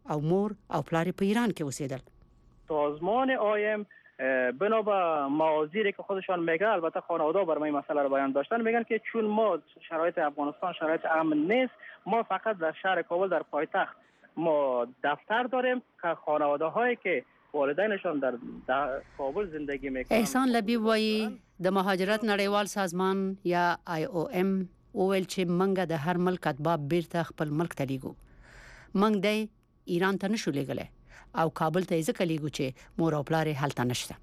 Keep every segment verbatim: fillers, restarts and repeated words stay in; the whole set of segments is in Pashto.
او مور او پلار په ایران کې اوسېدل. سازمان آیم بنا به موازیری که خودشان میگه، البته خانواده برای مسئله رو بیان داشتن، میگن که چون ما شرایط افغانستان شرایط امن نیست، ما فقط در شهر کابل در پایتخت ما دفتر داریم که خانواده هایی که والدینشان در, در کابل زندگی میکنن. احسان لبیب وایي د مهاجرت نړیوال سازمان یا آی او ام وویل چې منګه د هر ملک اتباع بیرته خپل ملک ته لیږو. منګ دی ایران ته نشو لیږلی او کابل ته ځکه لیږو چې مور او پلار هلته نشته.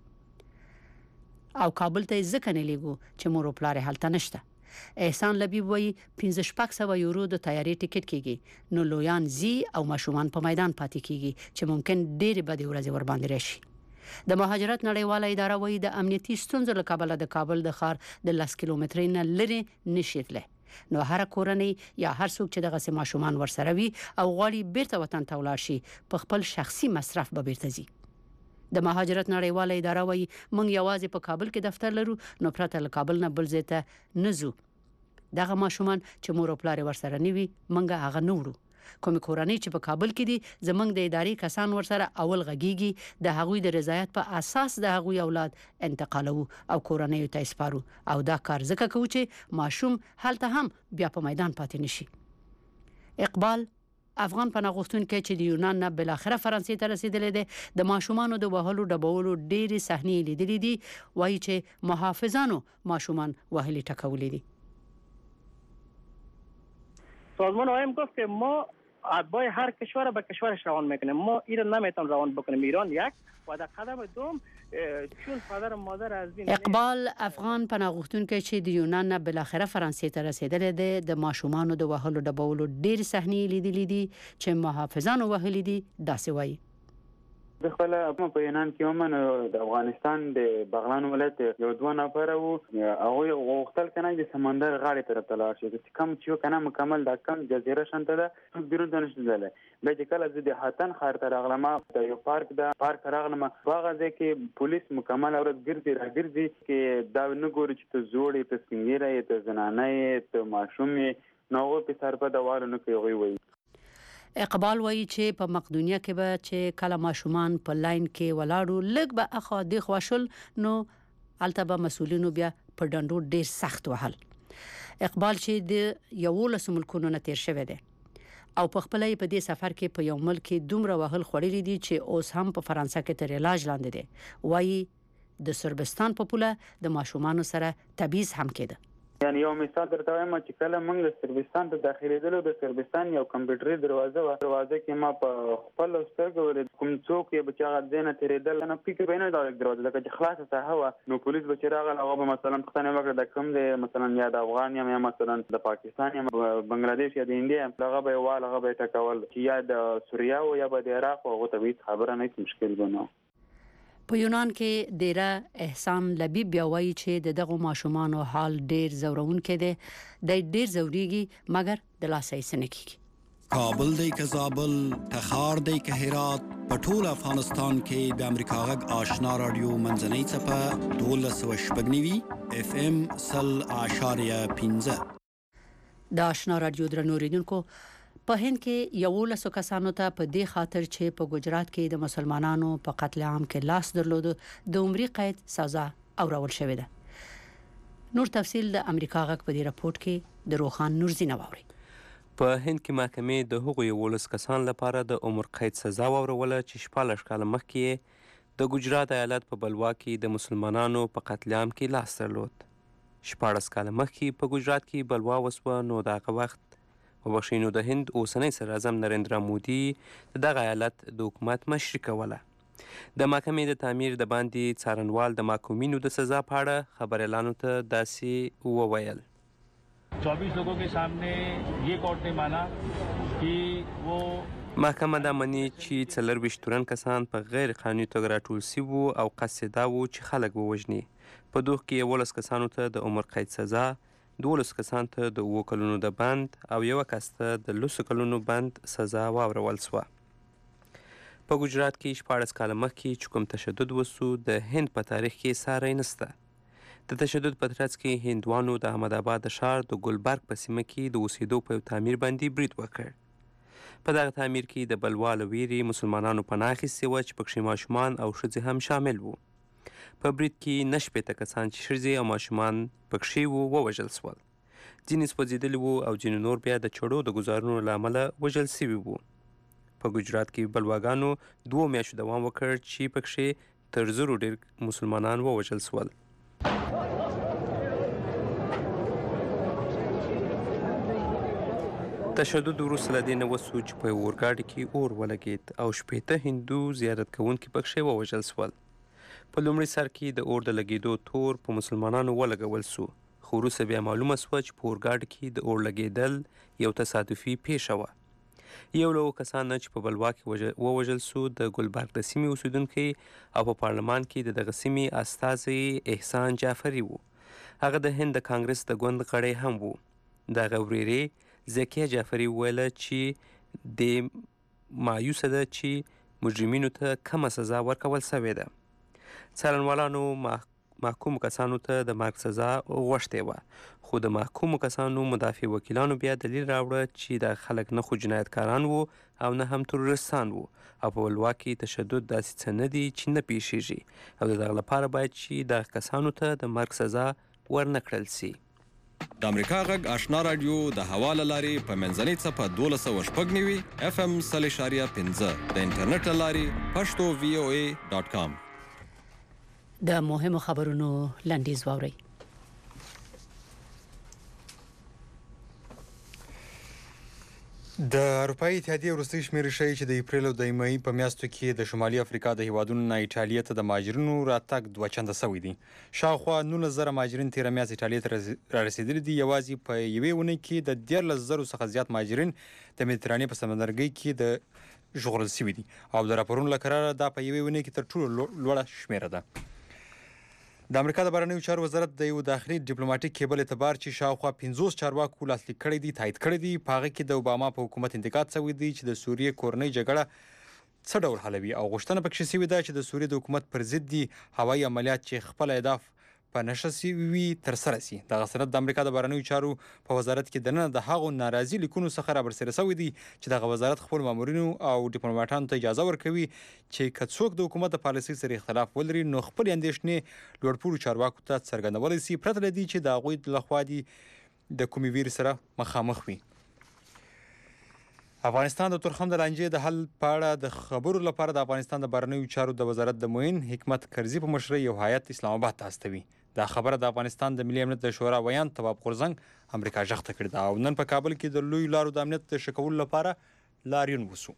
او کابل ته ځکه نه لیږو چې مور او پلار هلته نشته. احسان لبیب وایي پنځه شپږ سوه یورو د طیارې ټیکټ کیږي، نو لویان زی او ماشومان په میدان پاتې کیږي چې ممکن ډېرې بدې ورځې ور باندې راشي. د مهاجرت نړیواله اداره وایي د امنیتي ستونزو له کبله د کابل د ښار د لس کیلومترۍ نه لرې نشي تللی، نو هر کورنۍ یا هر څوک چې دغه سه ماشومان ورسره وي او غواړي بیرته وطن ته ولاړ شي په خپل شخصي مصرف به بیرته ځي. د مهاجرت نړیواله اداره وایي موږ یوازې په کابل کې دفتر لرو، نو پرته له کابل نه بل ځای ته نه ځو. دغه ماشومان چې مور او پلار ورسره نه وي موږ هغه نه وړو. کومې کورنۍ چې په کابل کې دي زموږ د ادارې کسان ورسره اول غږیږي، د هغوی د رضایت په اساس د هغوی اولاد انتقالوو او کورنۍ ته سپارو، او دا کار ځکه کوو چې ماشوم هلته هم بیا په میدان پاتې نشي. اقبال افغان پناه غوښتونکی چې د یونان نه بالاخره فرانسې ته رسیدلی دی، د ماشومانو د وهلو ډبولو ډېرې صحنې لیدلې دي. وایي چې محافظانو ماشومان وهلي ټکولي دي. سازمان آیم گفت که ما اتباع هر کشور به کشورش روان میکنیم، ما ایران نمیتونیم روان بکنیم. ایران یک و در قدم دوم چون پدر و مادر از بین. اقبال افغان پناه غوښتونکی چې د یونان نه بالاخره فرانسې ته رسیدلی دی، د ماشومانو د وهلو ډبولو ډېرې صحنې لیدلې دي چې محافظانو وهلي دي. داسې وایي د خپل په یونان کې ومن د افغانستان د بغلان ولایت یو دوه نفر وو، هغه غوښتل کنه چې سمندر غاړې طرف ته لاړ شي، چې کم چې کنه مکمل د کم جزیره شانته ده څوک بیرون ته نشي تللی. بیا چې کله زه د هاتن ښار ته راغلم، د یو پارک ده پارک راغلم، هغه ځای کې پولیس مکمل ورځ ګرځي راګرځي کې دا نه ګوري چې ته زوړ یې، ته سپین ږیری یې، ته زنانه یې، ته ماشوم یې، نو هغوی په سر په دوالو نه کوي. هغوی وایي اقبال وایي چې په مقدونیه کې به چې کله ماشومان په لاین کې ولاړو لږ به اخوا دیخوا شول، نو هلته به مسؤلینو بیا په ډنډو ډېر سخت وهل. اقبال چې د یولسو ملکونو نه تیر شوی دی او په خپله یې په دې سفر کې په یو ملک کې دومره وهل خوړلي دي چې اوس هم په فرانسه کې تر علاج لاندې دی. وایي د سربستان په پوله د ماشومانو سره تبعیض هم کېده. یعنی یو مثال درته وایم چې کله موږ د سربستان ته داخلېدلو، د سربستان یو کمپیوټري دروازه وه، دروازه کې ما په خپل سترګو ولید کوم څوک یې به چې هغه ځای نه تېرېدل، نه فکر به یې نه دا دروازه لکه چې خلاصه ساحه وه، نو پولیس به چې راغل هغه به مثلا پوښتنه وکړه د کوم دی، مثلا یا د افغان یم یا مثلا د پاکستان یم، بنګلادیش یا د انډیا یم، هغه به یې وال هغه به یې ټکول چې یا د سوریه و یا به د عراق و، هغو ته به هېڅ خبره نه هېڅ مشکل به نه. په یونان کې ډیره احسان لبیب بیا وایي چې د دغو ماشومانو حال ډیر زورونکی دی، دی ډیر زوریږي مګر د لاسه یې څه نه کیږي. کابل دی که زابل، تخار دی که هرات، په ټول افغانستان کې د امریکا غږ آشنا رادیو منځنۍ څپه دولس سوه شپږ نوي اف ام سل اعشاریه پنځه. د آشنا رادیو درنو اوریدونکو، په هند کې یولسو کسانو ته په دې خاطر چې په ګجرات کې د مسلمانانو په قتل عام کې لاس درلود د عمري قید سزا اورول شوې ده. نور تفصیل د امریکا غږ په دې راپورټ کې د روخان نورزي نواوري. په هند کې محکمې د هغو یولس کسان لپاره د عمر قید سزا واوروله چې شپاړس کاله مخکې د ګجرات ایالت په بلوا کې د مسلمانانو په قتل عام کې لاس درلود. شپاړس کاله مخکې په ګجرات کې بلوا وسوه، نو د هغه وخت وبخښئ نو د هند اوسنی صدراعظم نریندرا مودي د دغه ایالت د حکومت مشري کوله. د محکمې د تعمیر د باندې څارنوال د محکومینو د سزا په اړه خبریالانو ته داسې وویل: چوبیس لوگوں کے سامنے یہ کورٹ نے مانا کہ وہ محکمه دا مني چې څلرویشت تورن کسان په غیر قانوني توګه راټول سوي او قصد دا و چې خلک ووژني. په دوه کې یولس کسانو ته د عمر قید سزا، دولس کسان ته د اووه کلونو د بند او یو کس ته د لسو کلونو بند سزا واورول سوه. په ګجرات کې شپاړس کاله مخکې چې کوم تشدد وسو د هند په تاریخ کې ساری نسته. د تشدد په ترڅ کې هندوانو د احمد آباد د ښار د ګلبرګ په سیمه کې د اوسېدو په یو تعمیر باندې برید وکړ. په دغه تعمیر کې د بلوا له ویرې مسلمانانو پناه اخیستې وه چې پکښې ماشومان او ښځې هم شامل وو. په برید کې نه شپېته کسان چې ښځې او ماشومان پکښې وو ووژل شول. ځینې سوځېدلي وو او ځینې نور بیا د چړو د ګزارونو له امله وژل سوي وو. په ګجرات کې بلواګانو دوو میاشتو دوام وکړ چې پکښې تر زرو ډېر مسلمانان ووژل شول. تشدد وروسته له دې نه وسو چې په یو اورګاډي کې اور ولګېد او شپېته هندو زیارت کوونکي پکښې ووژل شول. په لومړي سر کې د اور د لګېدو تور په مسلمانانو ولګول سو، خو وروسته بیا معلومه سوه چې په اورګاډي کې د اور لګېدل یو تصادفي پیښه وه. یو له هغو کسانو چې په بلوا کې ووژل سو د ګلبرګ د سیمې اوسېدونکی او په پارلمان کې د دغه سیمې استازی احسان جعفري و. هغه د هند د کانګرس د ګوند غړی هم و. دغه ورېرې زکیه جعفري وویله چې د مایوسه ده چې مجرمینو ته کمه سزا ورکول سوې ده. څارنوالانو محکومو کسانو ته د مرګ سزا غوښتې وه، خو د محکومو کسانو مدافع وکیلانو بیا دلیل راوړه چې دا خلک نه خو جنایتکاران وو او نه هم تروریستان وو او په بلوا کې تشدد داسې څه نه دي چې نه پیښیږي او د دغه لپاره باید چې دغه کسانو ته د مرګ سزا ورنه کړل سي. د امریکا غږ آشنا رادیو د هوا له لارې په منځنۍ څپه دولس سوه شپږ نوي اف ام سل اشاریه پنځه د انټرنیټ له لارې پښتو وی او ای ډاټ کام. د مهمو خبرونو لنډیز واورئ. د اروپایي اتحادیې وروستۍ شمېرې ښیي چې د اپریل او د مۍ په میاشتو کې د شمالي افریقا د هیوادونو نه ایټالیې ته د مهاجرینو راتګ دوه چنده سوی دی. شاوخوا نولس زره مهاجرین تېره میاشت ایټالیې ته رارسېدلي دي. یوازې په یوې اونۍ کې د دیارلس زرو څخه زیات مهاجرین د مدیترانې په سمندرګي کې د ژغورل سوي دي او د راپورونو له قراره دا په یوې اونۍ کې تر ټولو لوړه شمېره ده. د امریکا د بهرنیو چارو وزارت د یو داخلي ډیپلوماټیک کیبل اعتبار چې شاوخوا پنځوس چارواکو لاسلیک کړی دی تایید کړی دی. په هغه کې د اوباما په حکومت انتقاد شوی دی چې د سوریې کورنۍ جګړه څه ډول حلوي او غوښتنه پکښې شوې ده چې د سوریې د حکومت پر ضد دي هوایي عملیات چې خپل اهداف په نښه سوي ترسره سي. دغه سند د امریکا د بهرنیو چارو په وزارت کې دننه د هغو ناراضي لیکونو څخه رابرسېره شوی دی چې دغه وزارت خپلو مامورینو او ډیپلوماټانو ته اجازه ورکوي چې که څوک د حکومت د پالیسۍ سره اختلاف ولري نو خپلې اندېښنې لوړپوړو چارواکو ته څرګندولی سي پرته له دې چې د هغوی لخوا دي د کومې ویرې سره مخامخ وي. افغانستان د تورخم د لانجې د حل په اړه د خبرو لپاره د افغانستان د بهرنیو چارو د وزارت د معین حکمت کرزي په مشرۍ یو هیات اسلام آباد ته استوي. دا خبره د افغانستان د ملي امنیت د شورا ویان تواب غورځنګ امریکا غږ ته کړې ده او نن په کابل کې د لویو لارو د امنیت د ښه کولو لپاره لاریون وسو.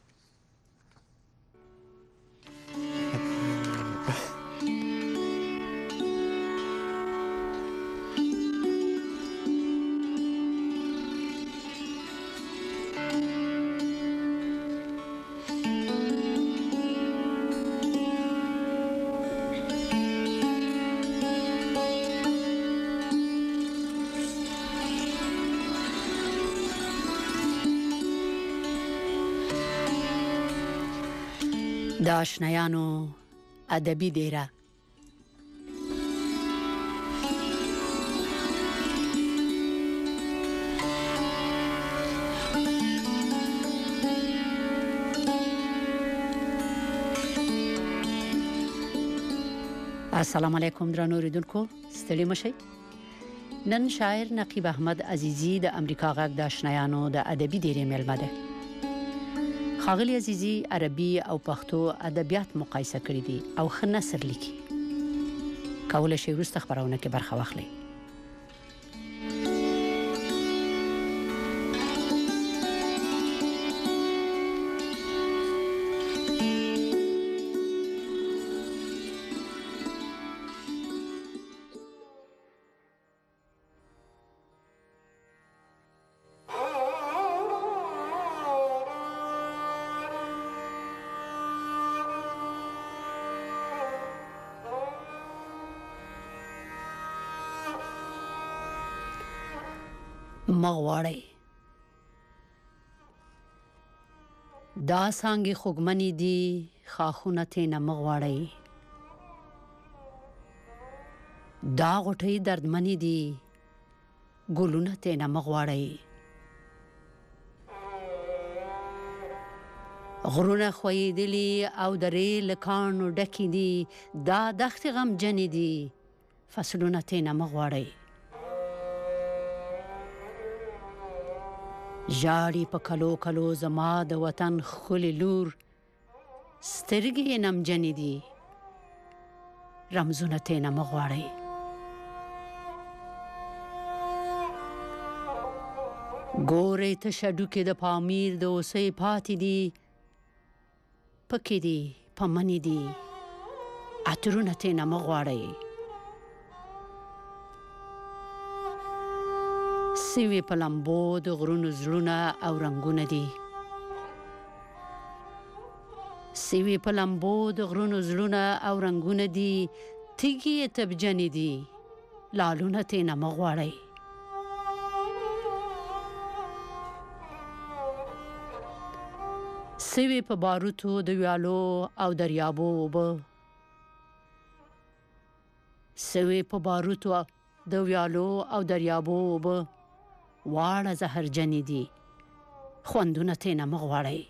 د آشنایانو ادبي دیره. السلام علیکم درنو اوریدونکو، ستړي مشئ. نن شاعر نقیب احمد عزیزی د امریکا غږ د آشنایانو د ادبي دیره مېلمه ده. ښاغلي عزیزی عربي او پښتو ادبیات مقایسه کړي دي او ښه نثر لیکي. کولی شئ وروسته خپرونه کې برخه واخلئ. مغواړی دا څانګې خوږمنې دي خاښونه ترېنه مغواړی، دا غوټۍ دردمنې دي ګلونه ترېنه مغواړی، غرونه خویدلی او درې لکانو ډکی دي دا دښت غم جنې دي فصلونه تینا مغواړي جاړي په کلو کلو زما د وطن خولي لور سترګې نم جنې دي رمزونه تینا مغواړي ګورې ته شډو کې د پامیر د اوسې پاتې دي پکې دي پمنې دي عطرونه تینا مغواړي سوي په لمبو د غرونو زړونه او رنگونه دي سوي په لمبو د غرونو زړونه او رنگونه دي تیږي تبجنې دي لالونه تینا مغواړي سوي په باروتو د ویالو او دریابو وبه سوي په باروتو د ویالو او دریابو وبه واړه زهرجنې دي خوندونه تینا مغواړي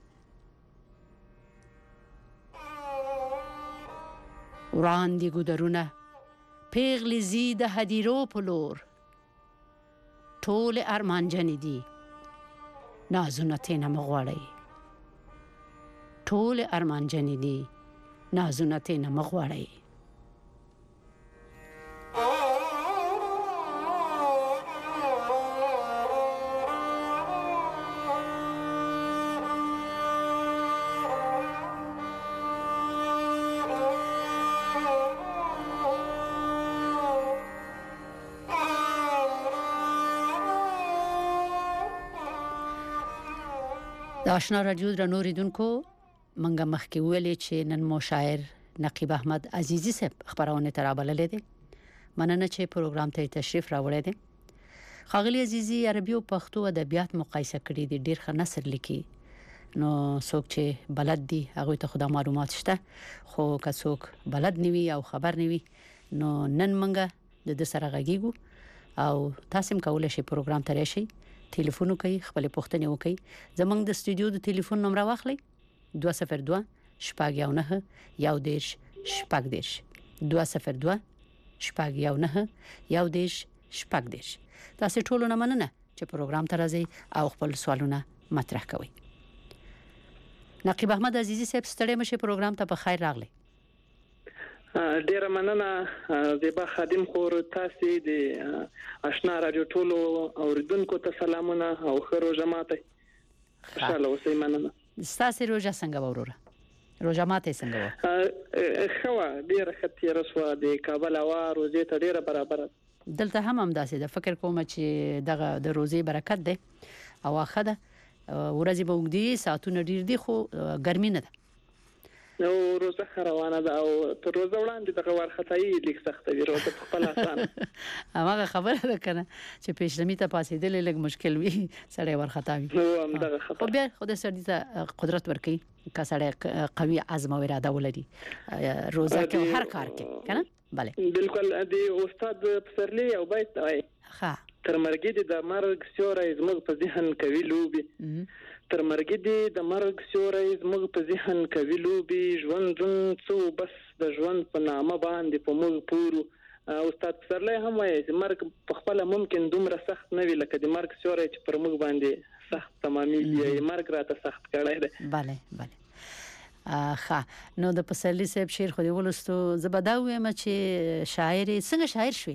وړاندې ګودرونه پیغلې زی د هدیرو په لور ټول ارمانجنې دي نازونه تینا مغواړي ټول ارمانجنې دي نازونه تینا مغواړي د آشنا رادیو درنو ریدونکو منګه مخکې ویلې چې نن مو شاعر نقیب احمد عزیزی صاحب خبرونه ترابللې دي مننه چې پروګرام ته تشریف راوړی دي خاغلی عزیزی عربي او پښتو ادبیات مقایسه کړي دي ډیر ښه نثر لیکي نو څوک چې بلد دي هغه ته خدا معلومات شته خو که څوک بلد نیوي او خبر نیوي نو نن منګه د سره غږیږو او تاسو کولای شئ پروګرام ته راشئ ټلیفون کوي خپل پوښتنه وکړي زمونږ د استودیو د ټلیفون نمبر واخلئ دوه صفر دوه شپږ یو نه یو دیش شپږ دیش دوه صفر دوه شپږ یو نه یو دیش شپږ دیش تاسو ټول نه مننه چې پروګرام ته راځي او خپل سوالونه مطرح کوي نقیب احمد عزیزی صاحب ستړي مشه پروګرام ته په خیر راغلی ډیر مننه زیبا خادم خور تاسو د آشنا رادیو ټولو اوریدونکو ته سلامونه او خیر روزه ماته خوشاله اوسئ مننه تاسو روزه څنګه وروره روزه ماته څنګه و خو ډیر ختي رسوا د کابل هوا روزه ته ډیره برابر دلته هم هم داسې د فکر کوم چې دغه د روزي برکت ده او اخده ورځي به وګدي ساعتونه ډیر دي خو ګرمي نه ده نو روزه روانه ده او تر روزه وړاندې دغه ورختای لیک سخت وي روزه په خپل آسان هغه خبره ده کنه چې پېشلمي ته پاسېدل لږ مشکل وي سړی ورختاوي نو هم دغه خبره بیا خدای سړی ته قدرت ورکړي که سړی قوي عزم او اراده ولري روزه کې هر کار کې کنه bale بالکل د استاد پسرلی او بیت وای ها تر مرګ دي د مرګ سیوري زموږ په ذهن کوي لوبي تر مرګ دي د مرګ سیوري زموږ په ذهن کوي لوبي ژوند جون څو بس د ژوند په نامه باندې په موږ پورو استاد پسرلی هم وایي چې مرګ په خپل ممکن دومره سخت نه وي لکه د مرګ سیوري چې پر موږ باندې سخت تمامي مرګ راته سخت کړی دی bale bale ها نو د پسرلی صاحب شعر خو دی ولستو زبداوي م چې شاعر څنګه شاعر شوي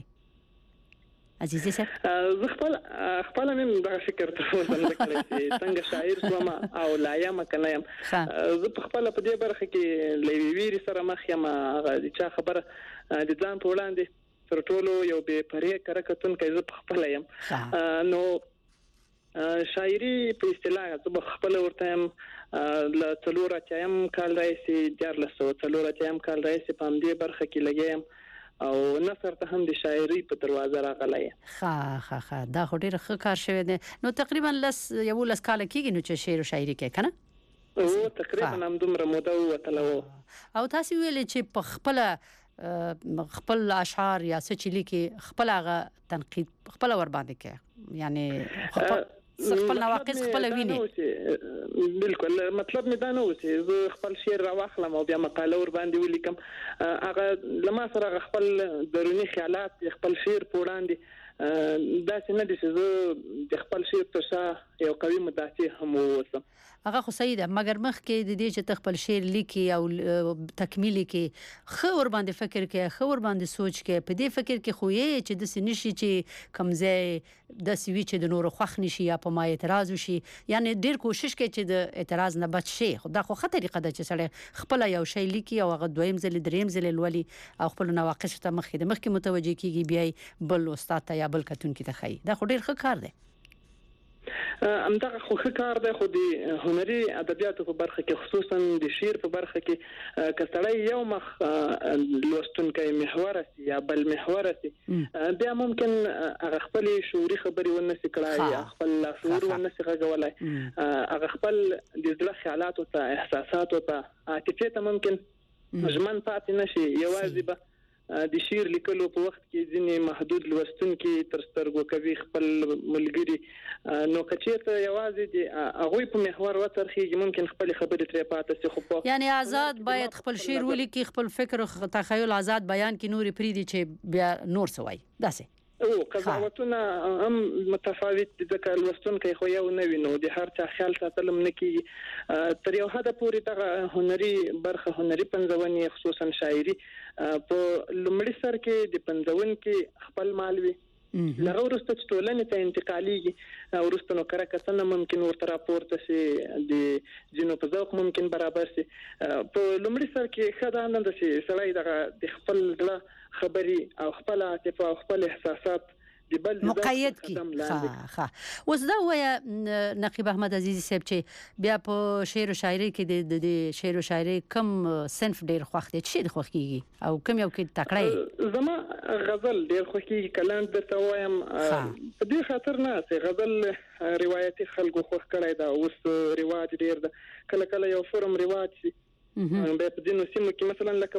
عزیزي صاحب زه خپل خپل مې دا فکر ته وځم چې څنګه شاعر شوم او لایم کنه يم زه خپل په دې برخه کې لوي ویری سره مخ یم غواړي چې خبره د ځان په وړاندې تر ټولو یو به پرې کرکتون کې زه خپل یم نو شاعري په اصطلاح زه خپل ورته يم ل څلور اتیم کال راځي د لسو څلور اتیم کال راځي په دې برخه کې لګیم او نثر ته هم د شاعري په دروازه راغلی ها ها ها دا خو ډیر ښه کار شوی دی نو تقریبا لس یو لس کال کېږي نو چې شعر او شاعري کې کنه او تقریبا هم دومره موده وتلو او تاسو ویل چې په خپل خپل اشعار یا څه چې لیکي خپل هغه تنقید خپل ور باندې کې یعنی خپل نواقص خپل ویني بالکل مطلب مې دا نه و چې زه خپل شعر راواخلم او بیا مقاله ور باندې ولیکم هغه لما سره خپل دروني خیالات خپل شعر په وړاندې دا څنګه دي چې زه د خپل شعر تر شا یو قوي مدافع هم اوسم هغه خو صحیح ده مګر مخکې د دې چې تخپل شعر لیکي او تکمیلي کې خو ور باندې فکر کې خو ور باندې سوچ کې په دې فکر کې خو یې چې د سنشي چې کمزې د سوي چې د نور خوخ نشي یا په ما اعتراض وشي یعنی ډیر کوشش کوي چې د اعتراض نه بچ شي خو دا خو خطر طریقه ده چې سړی خپل یو شی لیکي او هغه دویم ځل دریم ځل لولي او خپل نواقص ته مخې د مخکې متوجي کیږي بیا بل استاد ته یا بل کتون کې ته خي دا خو ډیر ښه کار دی امدغه خو ښه کار دی خو د هنري ادبیاتو په برخه کې خصوصا د شعر په برخه کې کسړی یو مخ لوستونکی محور سي یا بل محور سي بیا ممکن هغه خپل شعوري خبري ونسي کړای یا خپل شعور ونسي غوړای هغه خپل د ځل خیالات او احساسات او عاطفه ته ممکن ژمن پاتې نشي یوازې به د شعر لیکلو په وخت کې ځینې محدود لوستونکي تر سترګو کوي خپل ملګري نو کچېرته یوازې د هغوی په محور وترخیږي ممکن خپل خبرې ترې پاتې شي خو یعنی آزاد باید خپل شعر ولیکي خپل فکر او تخیل آزاد بیان کې نور پریدي چې بیا نور سوای داسې او قضاوتونه هم متفاوت دي ځکه لوستونکي خو یو نه ویني د هر چا خیال ساتلم نه کی تر یو حد پورې دغه هنري برخه هنري پنځونی خصوصا شاعري په لومړي سر کې د پنځون کې خپل مالوي لغه ورسته ټولنې ته انتقاليږي ورسته نو کړه کسنه ممکن ورته راپورته شي د جنو په ذوق ممکن برابر شي په لومړي سر کې خدانه د شي سړی دغه د خپل ځله خبري او خپل عاطفه او خپل احساسات د بل مقید کی ها ها اوس دا وای نقیب احمد عزیزی صاحب چې بیا په شعر او شاعري کې د شعر او شاعري کم صنف ډیر خوښ دي چې خوښ کیږي او کم یو کې تکړه زما غزل ډیر خوښ کیږي کلام درته وایم په دې خاطر نه چې غزل روایتي خلکو خوښ کړی دا اوس رواج ډیر ده کله کله یو فورم رواج شي به په دینو سیمو کې مثلا لکه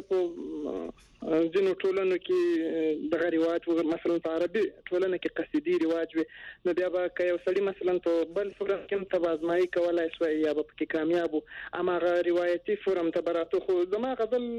په ځینو ټولنو کې دغه رواج مثلا په عربي ټولنه کې قصیدي رواج وي نو بیا به که یو سړی مثلا په بل فورم کې تبازمایي کولای شي یا به کې کامیاب اما روایتي فورم ته براته خو زما غزل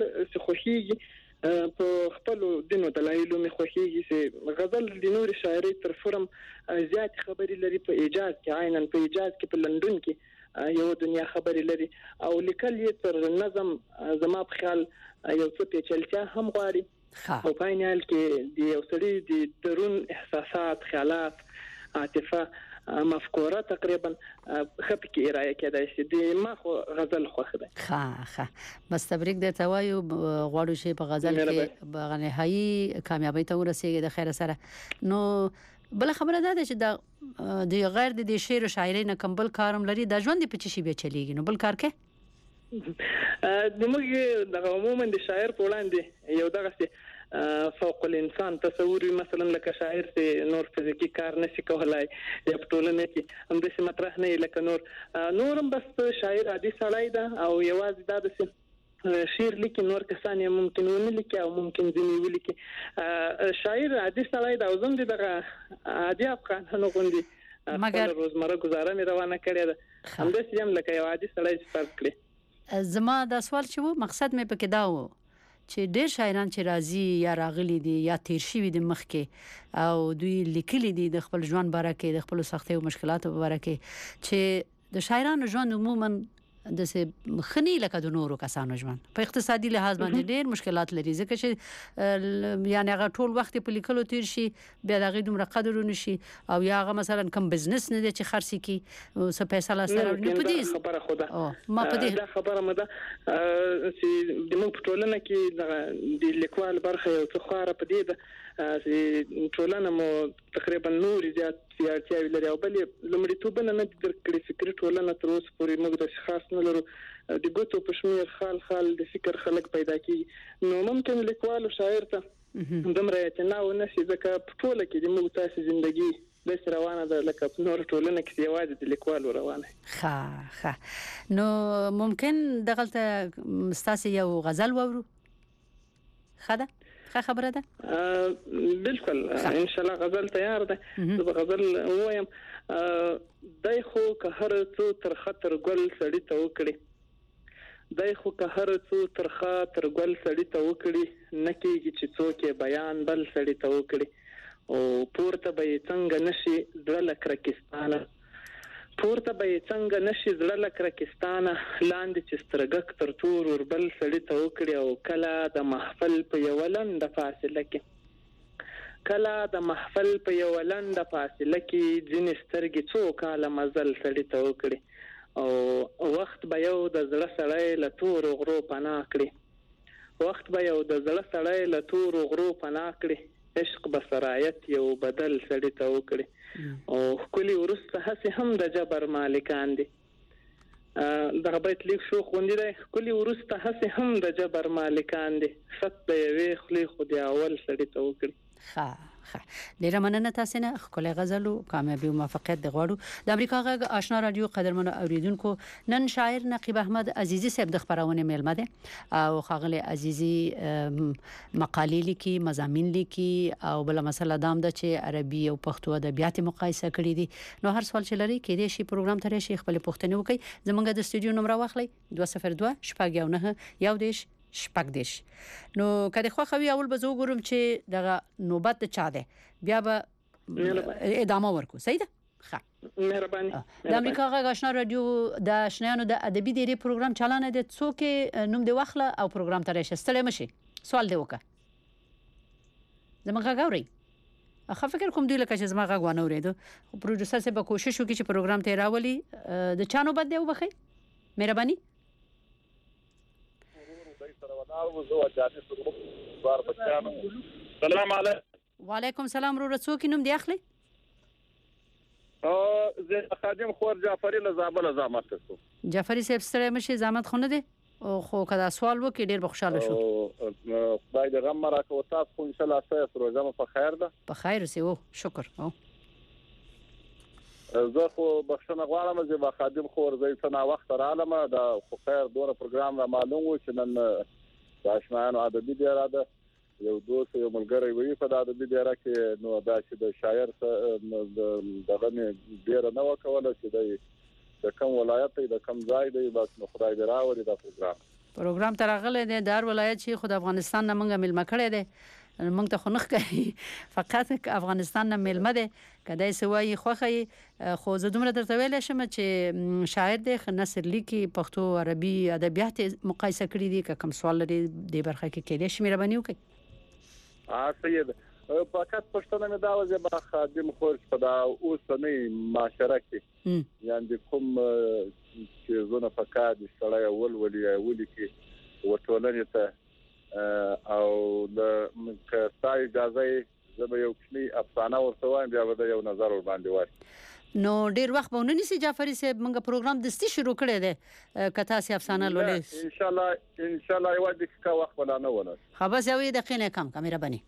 خوښيږي په خپل دینو دلایلو می خوښيږي چې غزل د نور شاعري تر فورم زیات خبري لري په ایجاز کې عیناً په ایجاز کې په لندن کې یو دنیا خبري لري او لیکل یې تر نظم زما په خیال یو څه پیچلتیا هم غواړي او په عین کې د یو سړي د درون احساسات خیالات عاطفه مفکوره تقریبا خپ کې ارائه کېدای شي د ما خو غزل خوښ ده ها ها بس تبریک درته وایو غواړو شي په غزل کې په نهایي کامیابی ته ورسیږي د خیر سره نو بل خبره ده چې د د غیر د شعر او شاعري نه کم بل کارم لري د ژوند په چشي به چلیږي نو بل کار کې د موږ د عموما د شاعر په وړاندې یو دغه فوق الانسان تصور مثلا لکه شاعر چې نور فزیکی کار نشي کولای یا په ټولنه کې هم د څه مطرح نه لکه نور نورم بس شاعر عادي سړی ده او یوازې دا د شعر لیکي نور کسان یې ممکن ونه لیکي او ممکن ځینې ولیکي شاعر عادي سړی دا زوم دي دغه عادي افغانانو غوندي مګر روزمره گزاره مې روانه کړې ده همداسې هم لکه یو عادي سړی چې فرض کړي زما دا سوال چې وو مقصد مې پکې دا وو چې ډېر شاعران چې راځي یا راغلي دي یا تیر شوي دي مخکې او دوی لیکلي دي د خپل ژوند باره کې د خپل سختۍ او مشکلاتو باره کې چې د شاعرانو ژوند عموما د سه خني لکه د نورو کسانو ژوند په اقتصادي لحاظ باندې ډېر مشکلات لري ځکه چې یعنی هغه ټول وخت په لیکلو تیر شي بیا دغه دومره قدر ونشي او یا هغه مثلا کم بزنس نه دي چې خرڅي کی څه پیسې لا سره نه پدې خبره خدا ما پدې دا خبره مده چې د موږ په ټولنه کې د لیکوال برخه یو څه خاره پدې ده چې ټولنه مو تقریبا نور زیات سیاستي لري او بل لمړیتوب نه نه درکړي فکر ټولنه تر اوسه پورې موږ د خاص نه لرو د ګوتو په شمیر خال خال د فکر خلک پیدا کی نو ممکن لیکوال او شاعر ته دمره اتنا و نشي ځکه په ټوله کې د موږ تاسو ژوندۍ د روانه ده لکه نور ټولنه کې یوازې د لیکوال روانه ها ها نو ممکن دغلته ستاسو یو غزل وورو خدا ښه خبره ده بالکل ان شاء الله غزل تیار ده زه غزل وایم دای خو که هر څو تر خطر ګل سړی ته وکړي دای خو که هر څو تر خطر ګل سړی ته وکړي نکیږي چې څوک بیان بل سړی ته وکړي او پورته به څنګه نشي زړه لکرکستانه پورته به څنګه نشي زړه لکرکستانه لاندې چې سترګک تر تور ور بل سړی ته وکړي او کله د محفل په یو لنډه فاصله کې کله د محفل په یو لنډه فاصله کې ځینې سترګې څو کاله مزل سړی ته وکړي او وخت به یو د زړه سړی له تور غرو پناه کړي وخت به یو د زړه سړی له تور غرو پناه کړي عشق بصرایت یو بدل سړی ته وکړي او کلی ورسته هسه هم د جبر مالکان دي دغه بیت لیک شو خوندې دی کلی ورسته هسه هم د جبر مالکان دي ست د یوې خلی خو دی اول سړی ته وکړي ښه ښه ډیره مننه تاسو نه خپل غزل او کامیابی او موفقیت د غواړو د امریکا غږ آشنا رادیو قدرمنو اوریدونکو نن شاعر نقیب احمد عزیزی صاحب د خبرونه میلمه ده او خاغله عزیزی مقالې لیکي مضامین لیکي او بل مسله دام ده چې عربي او پښتو ادبیات مقایسه کړي دي نو هر سوال چې لري کې دې شي پروګرام ترې شي خپل پوښتنه وکړي زمونږ د استودیو نمبر واخلئ دوه صفر دوه شپږ یو نه یو دیش شپږ دیش نو کله خو خوي اول به زه وګورم چې دغه نوبت چا ده بیا به ادامه ورکو صحیح ده ښه مهرباني د امریکا غږ آشنا رادیو د آشنایانو د ادبي ډیری پروګرام چلانه دي څوک نوم دی واخله او پروګرام ته راشي ستړي مشي سوال دی وکړه زموږ غاوري اخه فکر کوم دی لکه چې زما غاغ ونه اوریدو خو پروډوسر سره به کوشش وکړي چې پروګرام ته راولي د چانو بد دی وبخي مهرباني سلام علیکم وعلیکم السلام ورو څوک نوم دی اخلي او زه خادم خور جعفری له زابل زحمت کوم جعفری صاحب سره مشي زحمت خونه دي او خو کدا سوال وکي ډیر بخښاله شو خدای دې غم راکو تاسو خو ان شاء الله سره روزه په خیر ده په خیر سي او شکر او زه خو بخښنه غواړم چې با خادم خور زې څنا وخت رااله دا خو خیر دوه پروګرام را معلوم و چې نن د آشنایانو ادبي دی اراده یو دوست یو ملګری وی په د ادبي دی راکه نو دا چې د شاعر دغه نه ډیر نه وکول چې د کوم ولایت د کوم ځای دی بس نو خدای دې راوړي دا پروګرام پروګرام ترغله دی د هر ولایت چې خود افغانستان نه منګه ملما کړی دی موږ ته خو نخ کوي فقط افغانستان نه ملما دی کدی سوای خوخی خو زه دومره درته ویل شم چې شاعر دی نثر لیکي پښتو عربي ادبیات مقایسه کړی دي کوم سوال لري د برخه کې کېدې شمیره بنیو کوي اه سید فقط پښتنه مې دا وځي با خادم خور په دا اوسنۍ معاشره کې یعنی کوم چې زونه فقط سړی اول ولي ولي کې وټولنې ته او د کستای اجازه زبې یو کلی افسانه ورته وایم بیا به یو نظر ور باندې وای نو ډیر وخت به ونی سي جعفری صاحب موږ پروګرام دستي شروع کړی دی کته سي افسانه لولې ان شاء الله ان شاء الله یو دقیقه وخت ولا نه ونه خلاص یو دقیقه کم کیمرا بني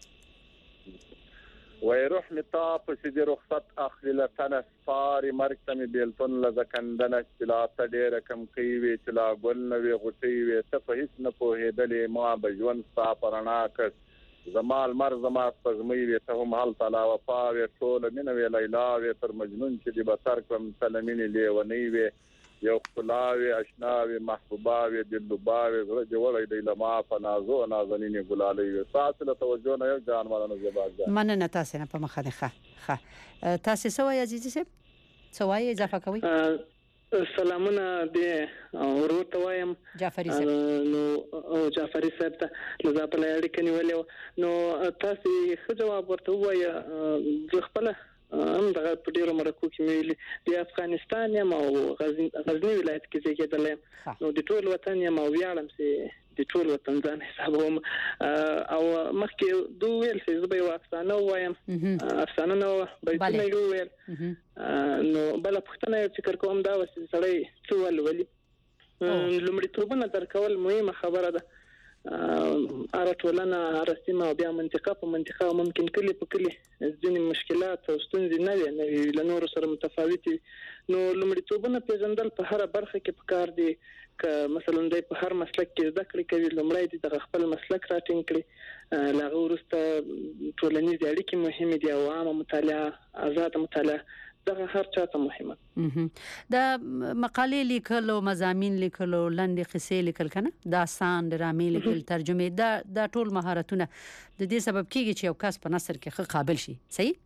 ويروح نطاف سيدي رخصت اخلي لتنس فاري مركتمي بيلتون لزكندنه چلا تډيره کم کوي چلا ګل نوي غټي وي ته په هیڅ نه پوهېدلې ما بجون ستا پرنا کړ زمال مر زما پزمي وي ته هم حال تعالی وفا وي ټول مين وي ليلا وي تر مجنون چې دی بسر کوم سلامين ليوني وي یو خلاوي اشناوي محبوباوي دلوباوي زړه جوړې دی لما فنازو نازنين ګلالي ساتله توجه نه جان مالنه زباج مننه تاسو نه په مخه ده ښه تاسو سوای عزیزي صاحب سوای اضافه کوي سلامونه دې ورته وایم جعفری صاحب نو جعفری صاحب ته لزاپله اړیکه نیولې نو تاسو ښه جواب ورته وایي خپل هم دغه په ډیرو مرکو کې ویلي د افغانستان یم او غزنی ولایت کې زیږیدلم نو د ټول وطن یم او ویاړم چې د ټول وطن ځان حسابوم او مخکې دوه ویل چې زه به یو افسانه وایم افسانه نو بیتونه یو ویل نو بل پښتنه فکر کوم دا وسې سړی څه ولولي لومړی توبه در کول مهمه خبره ده اره ټولنه اره سیمه او بیا منطقه په منطقه ممکن کلی په کلی ځینې مشکلات او ستونزې نه وي نه وي له نورو سره متفاوت نو لومړیتوبونه پیژندل په هر برخه کې پکار دي که مثلا د په هر مسلک کې زده کړې کوي لومړی د خپل مسلک راټینګ کړي لاغه ورسته ټولنیز اړیکې مهمه دي او عامه مطالعه آزاد مطالعه دا هر چاته مهمه دا مقالې لیکل او مضامین لیکل او لنډې قصې لیکل کنه داستان ډرامې لیکل ترجمه دا دا ټول مهارتونه د دې سبب کیږي چې یو کس په نثر کې ښه قابل شي صحیح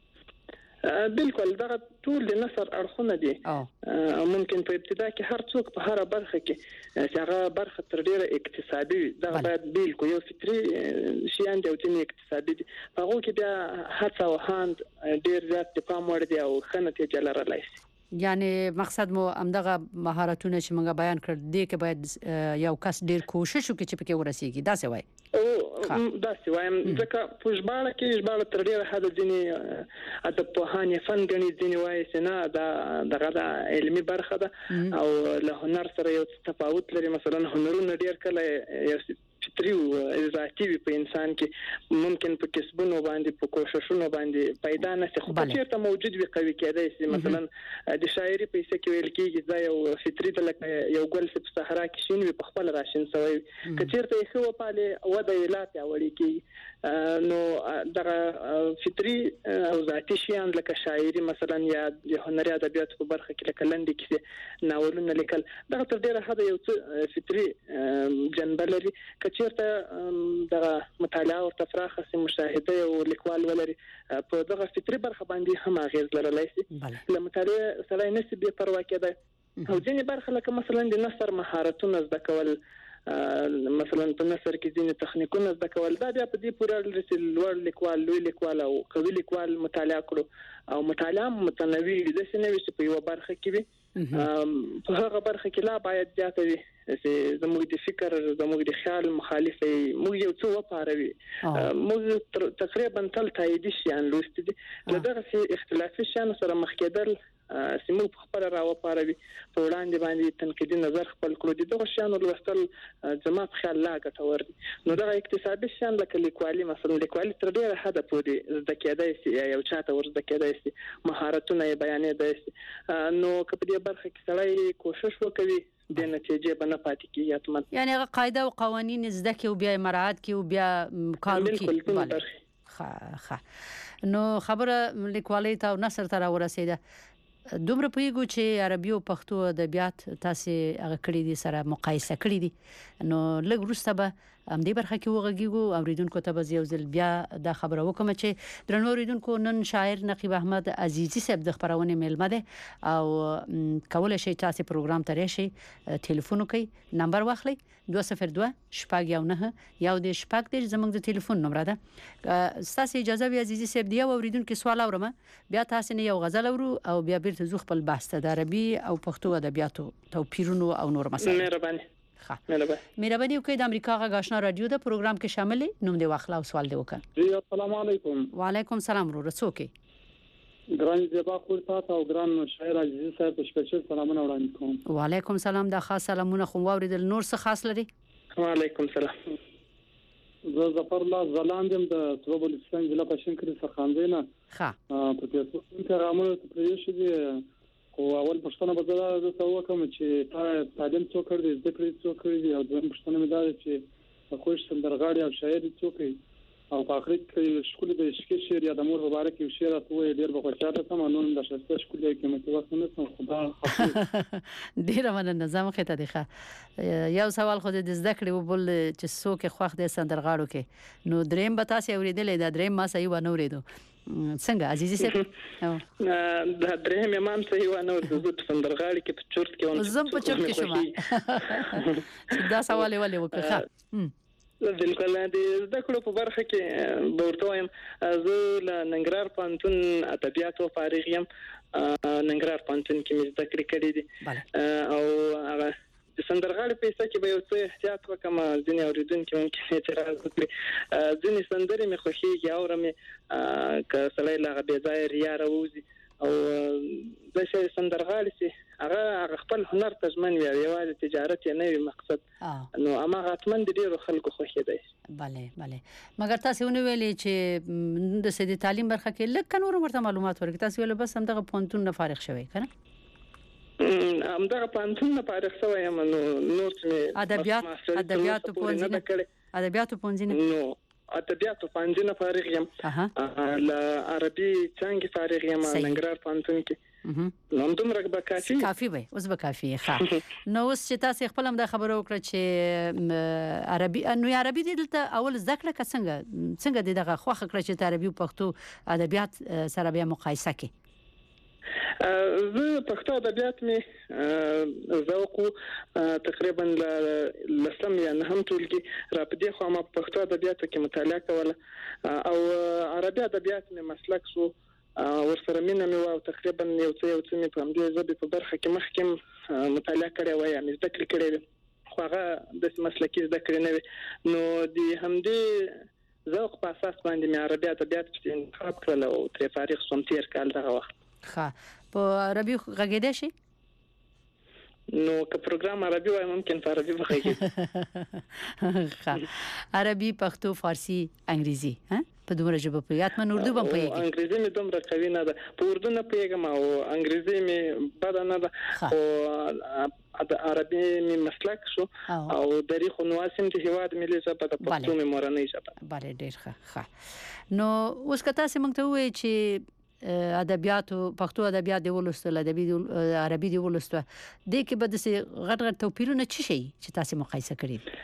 بالکل دا ټول د نثر اړخونه دي او ممکن په ابتدا کې هر څوک په هر برخه کې چې هغه برخه تر ډیره اقتصادي دا باید بالکل یو فطري شیان دی او ځینې اقتصادي دي هغه کې بیا هڅه او هاند ډیر زیات د پام وړ دي او ښه نتیجه لرلای شي یعنی مقصد مو همدغه مهارتونه چې موږ بیان کړ دي کې باید یو کس ډیر کوشش وکړي چې پکې ورسیږي دا څه وایي او دا څه وایم ځکه په ژباړه کې ژباړه تر ډیره حد ځینې ادب پوهانې فن غني ځینې وایي چې نه دا دغه د علمي برخه ده او له هنر سره یو تفاوت لري مثلا هنرونه ډیر کله یو فطري او ذاتي په انسان کې ممکن په کسبونو باندې په کوششونو باندې پیدا نه شي خو چیرته موجود وي قوي کېدای شي مثلا د شاعري په څه کې ویل کېږي دا یو فطري د لکه یو ګل په صحرا کې شین وي په خپل راشین سوی کچیرته یې خو په اله وده ایلات اوړي کې نو دغه فطري او ذاتي شیان لکه شاعري مثلا یا د هنري ادبیات په برخه کې لکه لنډ کې ناولونه لیکل دغه تر ډیره حد یو فطري جنبه لري کچیرته دغه مطالعه او تفراخه سي مشاهده او لیکوال ولري په دغه فطري برخه باندې هم اغیز لرلای شي له مطالعه سره نسبي بیا پروا کېده او ځینې برخه لکه مثلا د نثر مهارتونه زده کول مثلا په نثر کې ځینې تخنیکونه زده کول دا بیا په دې پورې اړه لري چې لوړ لیکوال لوی لیکوال او قوي لیکوال مطالعه کړو او مطالعه متنوع دي د سینې چې په یو برخه کې وي په هغه برخه کې لا باید زیاته وي چې زموږ د فکر زموږ د خیال مخالفه موږ یو څه وپاروي موږ تقریبا تل تایید شيان لوستي دي لدغه اختلافي شيان سره مخ کېدل سیمو خبر راو پاروي په وړاندې باندې تنقیدي نظر خپل کړو دغه شیانو لوستل زما په خیال لا ګټور دي نو دغه اقتصادي شیان لکه لیکوالي مثلا لیکوالي تر ډیره حد پورې زده کېدای شي یو چاته ورزده کېدای شي مهارتونه یې بیانېدای شي نو کله دې برخه کې سړی کوشش وکړي د نتیجې بنه پاتې کیږي اتمن یعنی هغه قاعده او قوانین زده کې او بیا مراعات کې او بیا کار کوي ښه ښه نو خبره لیکوالۍ ته او نثر ته ورسېده دومره پوهیږو چې عربي او پښتو ادبیات تاسو هغه کړی دي سره مقایسه کړی دي نو لږ وروسته به هم دې برخه کې وغږیږو اوریدونکو ته به یو ځل بیا دا خبره وکم چې درنو اوریدونکو نن شاعر نقیب احمد عزیزی صاحب د خبرونه میلمه ده او کولای شي تاسو پروګرام ته راشي ټلیفون کوي نمبر واخلئ دوه صفر دوه شپږ یو نه یو د شپږ د زموږ د ټلیفون نمبر ده تاسو اجازه وي عزیزي صاحب دی اوریدونکو سوال اورم بیا تاسو نه یو غزل اورو او بیا بیرته زو خپل بحث ته د عربي او پښتو ادبیاتو توپیرونو او نور مسایل مهرباني ښه مهرباني وکړئ د امریکا غږ آشنا رادیو د پروګرام کې شامل نوم دی واخلا او سوال دی وکړه السلام علیکم وعلیکم السلام ورو څوک ګران زیبا خور تاسو او ګران شاعر عزیز صاحب سپیشل سلامونه وړاندې کوم وعلیکم السلام د خاص سلامونه خو واوریدل نور څه خاص لري وعلیکم السلام زه ظفر الله زلاندم د طلب الاسلام ضلع پښین کړي څخه ښه په تاسو څنګه رامل ته پریښې دي خو اول پښتنه بدله د څه وکم چې تا تعلیم څو کړی د کړی څو کړی او د پښتنه مې دا چې خوښ سندرغاړي او شاعر څو کوي او په اخر کې شکول د شکل شعر یا د مور مبارک یو شعر ته ډیر په خوشاله سم نو د شسته شکول کې متوسط نه سم خدا ډیر مننه نظام خته دی ښه یو سوال خو د زده کړې وبل چې څوک خوښ د سندرغاړو کې نو دریم به تاسو اوریدلې دا دریم ما صحیح و نه اوریدو څنګه عزیزي صاحب دا دریم امام صحیح و نه اوریدو د سندرغاړي کې په چورت کې ونه زم په چورت کې شوم دا سوال ولې وکړه بالکل د زده کړو په برخه کې ورته وایم زه له ننګرهار پوهنتون ادبیاتو فارغ یم ننګرهار پوهنتون کې مې زده کړې کړې دي او هغه د سندرغاړي په څه کې به یو څه احتیاط وکم ځینې اوریدونکو ممکن اعتراض وکړي ځینې سندرې مې خوښیږي او رمې که سړی له بې ځایه ریا راوځي او د شي سندرغاړي سي هغه خپل هنر ته ځمن وي یوازې تجارت یې نه وي مقصد نو اما غاتمن د ډیرو خلکو خوښ دی. bale bale مګر تاسو ونه ویلې چې د سیدی تعلیم برخه کې لکه نور ورته معلومات ورکړئ. تاسو ویل بس هم دغه پونتون نه فارغ شوی کنه هم دغه پونتون نه فارغ شوی یم نو نور څه ادبیات ادبیات پونځینه ادبیات پونځینه نو ادبیات پونځینه فارغ یم ل عربي څنګه فارغ یم ننګرهار پونتون کې نو دومره به کافي کافي وي اوس به کافي ښه. نو اوس چې تاسو خپل هم د خبرو وکړه چې عربي نو عربي دلته اول زده کړه که څنګه څنګه دغه خوخه کړه چې عربي او پښتو ادبیات سره بیا مقایسه کې زه پښتو ادبیات می ذوق تقریبا لسم یا نه هم ټولګي را پدې خو ما پښتو ادبیات کې مطالعه کوله او عربي ادبیات می مسلک شو ورسره مینه مې او تقریبا یو څه یو څه مې په همدې ژبې په برخه کې مخکې مطالعه کړې وای مې زده کړې کړې خو هغه د مسلکي زده کړې نه وي نو د همدې ذوق په اساس باندې مې عربي ادبیات انتخاب کړل او ترې فارغ شوم تیر کال دغه وخت. ښه په عربي غږېدای شي نو که پروګرام عربي وای ممکن په عربي وغږیږي. ښه عربي پښتو فارسی انګریزي ها په دومره ژبه په یاد من اردو هم پوهیږي. انګریزي مې دومره قوي نه ده په اردو نه پوهیږم او انګریزي مې بد نه ده او د عربي مې مسلک شو او تاریخ او نواسم د هواد ملي ژبه د پښتو مې مورنۍ ژبه. بله ډېر ښه ښه. نو اوس که تاسو موږ ته ووایئ چې ادبیات پښتو ادبیات دی ولوستل ادبي عربي دی ولوستل د کې به د غټ غټ توپیرونه چی شي چې تاسو مقایسه کړئ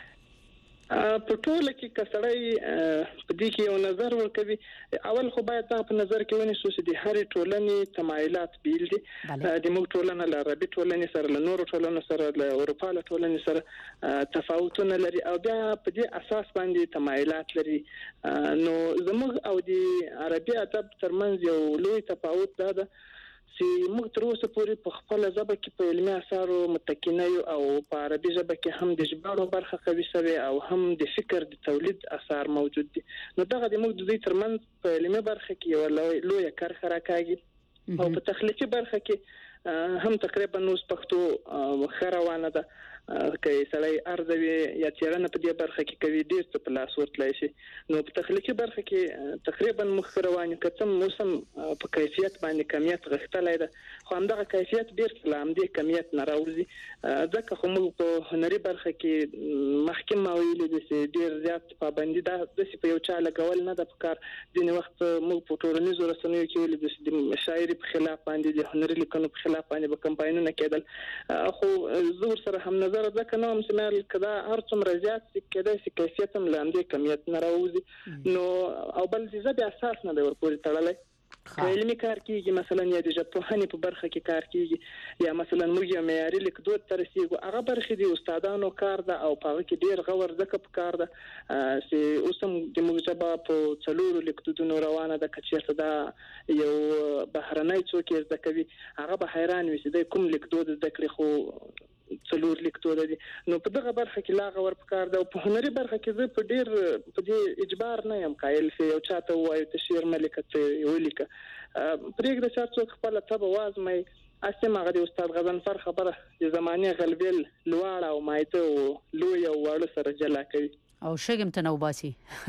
په ټوله کې کسړی په دې کې یو نظر ورکوي اول خو باید دا په نظر کې ونیسو چې د هرې ټولنې تمایلات بیل دي د موږ ټولنه له عربي ټولنې سره له نورو ټولنو سره له اروپا له ټولنې سره تفاوتونه لري او بیا په دې اساس باندې تمایلات لري نو زموږ او د عربي ادب ترمنځ یو لوی تفاوت دا ده چې موږ تر اوسه پورې په خپل ژبه کې په علمي اثارو متکي یو او په عربي ژبه کې هم د ژباړو برخه قوي شوی او هم د فکر د تولید اثار موجود دي نو دغه د موږ د دوی ترمنځ په علمي برخه کې یو لوی کرخه راکاږي او په تخلیقي برخه کې هم تقریبا نو پښتو خروانه ده کې سړی ارزوي یا چیرنه په دې برخه کې کوي ډیر څه په لاس ورتلای شي نو په تخلیقي برخه کې تقریبا مخروانه کتم موسم په کیفیت باندې کمیت غختلای ده خو همدغه کیفیت ډیر سلام دی کمیت ناراوزي ځکه خو موږ په هنري برخه کې محکم ویلي دي ډیر زیات پابندي ده د په یو چا لګول نه د کار دیني وخت موږ په ټولنیزو رسنیو کې ویلي د شاعري په خلاف باندې د هنري لیکنو په خلاف باندې به کمپاینونه کېدل خو زور سره هم نظر ځکه نو هم سمال کدا هر څومره زیات کېدای شي کیفیت هم لاندې کمیت نه راوځي نو او بل څه به اساس نه دی ورپورې تړلی علمي کار کیږي مثلا یا د ژبپوهنې په برخه کې کار کیږي یا مثلا موږ یو معیاري لیکدود تر رسیدو هغه برخه دي استادانو کار ده او په هغه کې ډیر غور ځکه په کار ده چې اوسم د موږ ژبه په څلورو لیکدودونو روانه ده کچېرته دا یو بهرنۍ څوک یې زده کوي هغه به حیران وي چې د کوم لیکدود زده کړي خو څلور لیکدود دي نو په دغه برخه کې لا غور په کار ده په هنري برخه کې زه په ډیر په دې اجبار نه یم قایل چې یو چاته وایي تشیر ملکه یو لیکه پرېږده چې څوک خپل طبع وازمي استه ما غدي استاد غزنفر خبره د زمانه غلبیل لواړه او مایته او لوی او وړ سره جلا کوي او شګم ته نو باسي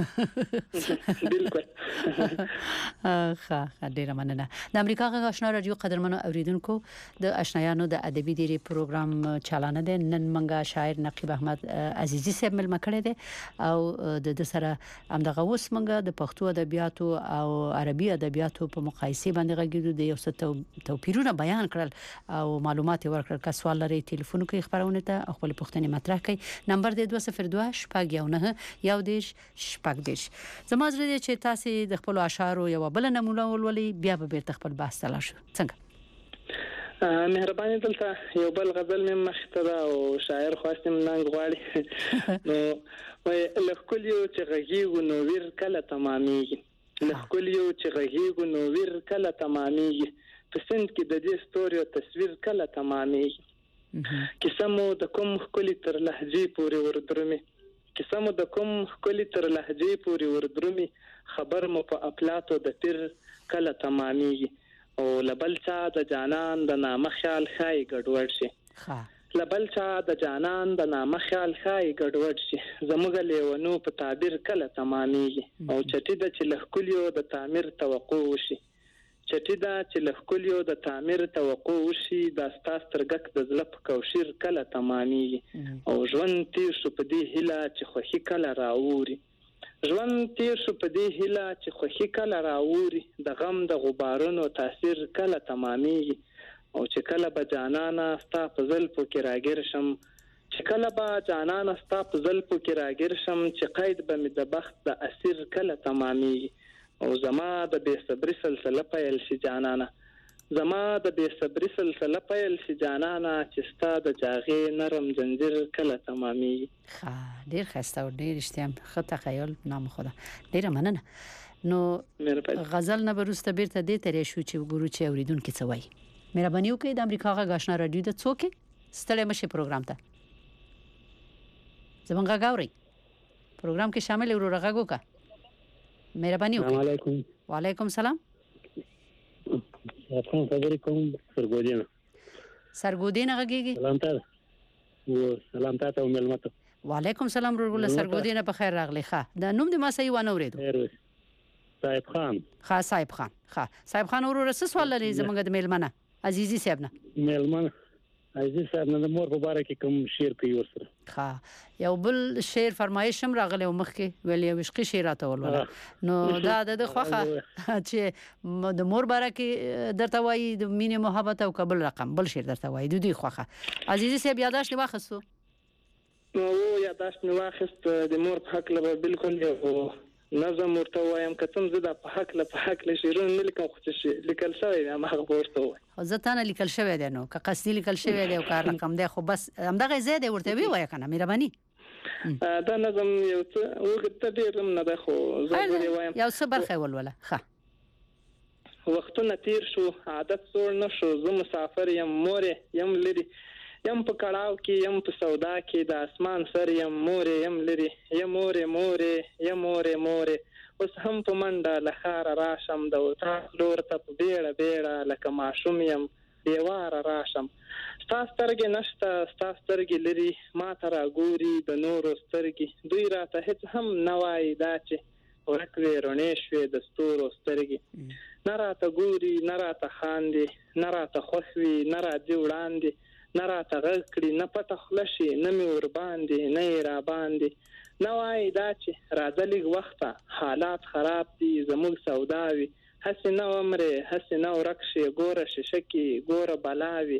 بالکل ښه ډیره مننه د امریکا غږ آشنا رادیو قدرمنو اوریدونکو د آشنایانو د ادبي ډیری پروګرام چالانه ده نن منګه شاعر نقیب احمد عزیزی صاحب مل مکړه ده او د سره همدغه اوس منګه د پښتو ادبیاتو او عربي ادبیاتو په مقایسه باندې غږیدو د یو څه توپیرونه بیان کړل او معلومات ورکړل که سوال لري ټلیفون کوي خبرونه ته خپل پوښتنه مطرح کړئ نمبر د دوه صفر دوه شپږ یو یو دیش شپږ دیش زما زړه چې تاسو د خپل اشعارو یو بل نمونه ولولي بیا به بیرته خپل بحث تلاشو څنګه مهرباني دلته یو بل غزل مې مخته او شاعر خواستم ننګ غواړي نو وای لکل یو چې غږیږي نو ویر کله تمامېږي لکل یو چې غږیږي نو ویر کله تمامېږي په سند کې د دې ستوري تصویر کله تمامېږي کیسه مو د کوم خولي تر لهجې پورې وردرمي کیسه مو د کوم خولي تر لهجې پورې وردرمي خبر مو په اپلاتو د پیر کله تمامېږي او لبل چا د جانان د نامه خیال خای ګډوډ شي ها لبل چا د جانان د نامه خیال خای ګډوډ شي زموږ لیونو په تعبیر کله تمامېږي او چټي د چلخکلیو د تعمیر توقع وشي چټي دا چې لخکلیو د تعمیر توقع وشي د استاس ترګک د زړه په کوشیر کله تمامېږي او ژوند تیر شو په دې هیله چې خوښي کله راووري ژوند تیر شو په دې هیله چې خوښي کله راووري د غم د غبارونو تاثیر کله تمامېږي او چې کله به جانانا ستا په زلفو کې راګیر شم چې کله به جانانا ستا په زلفو کې راګیر شم چې قید به مې د بخت د اسیر کله تمامېږي او زما د بې صبري سلسله پیل شي جانانا زما د بې صبري سلسله پیل شي جانانا چې ستا د جاغې نرم زنجیر کله تمامېږي ښه ډېر ښایسته او ډېر رښتیا ښه تخیل نام خدا ډېره مننه نو غزل نه وروسته بیرته دې ترې شو چې وګورو چې اوریدونکو څه وایي مهرباني وکړئ د امریکا غږ آشنا رادیو د څوک ستړي مشه پروګرام ته زمونږ غاوري پروګرام کې شامل ورو غږو کا مهرباني وکړئ السلام علیکم وعلیکم السلام افغان خبرې کوم سرګودین سرګودین غږیږي سلام تاسو و سلام تاسو ملمت وعلیکم السلام ورو سرګودین په خیر راغلی ښه د نوم د ما صحیح ونه اوریدو صاحب خان ښه صاحب خان ښه صاحب خان ورو رس سوال لري زمونږ د میلمنه عزیزي صاحب نه میلمنه عزیز صاحب نه د مور په باره کې کوم شعر کوي ورسره ښه یو بل شعر فرمایش هم راغلی و مخکې ویل یو عشقي شعر راته ولوله نو دا د خوخه چې د مور باره کې درته وایي د مینې محبت او قبل رقم بل شعر درته وایي د دوی خوخه عزیزي صاحب یاداشت واخستو نو یاداشت نو واخست د مور په حق له بالکل یو نظم ورته وایم کتم زه د په حق له په حق له شیرون نه لیکم خو چې لیکل شوی ما هغه ورته وای زه ته نه لیکل شوی دی نو که قصدي لیکل شوی دی او کار رقم دی خو بس همدغه زیاده ورته وی وای کنه مهرباني دا نظم یو څه وګت ډیر نه ده خو زه وایم یو څه برخه ولوله ښه وختونه تیر شو عادت سور نه شو زه مسافر یم مورې یم لري یم په کړهو کې یم په سودا کې د اسمان سر یم مورې یم لري یم مورې مورې یم مورې مورې اوس هم په منډه له ښاره راشم د اتاق لور ته په بیړه بیړه لکه ماشوم یم بېواره راشم ستا سترګې نشته ستا سترګې لري ما ته راګوري د نورو سترګې دوی راته هېڅ هم نه وایي دا چې ورک وې رڼې شوې د ستورو سترګې نه راته ګوري نه راته خاندي نه راته خوښ وي نه راځي وړاندې نه راته غږ کړي نه پټه خوله شي نه مې ورباندې نه یې راباندې نه وایي دا چې راځه لږ وخته حالات خراب دي زموږ سودا وي هسې نه ومرې هسې نه ورک شي ګوره شیشه کې ګوره بلا وي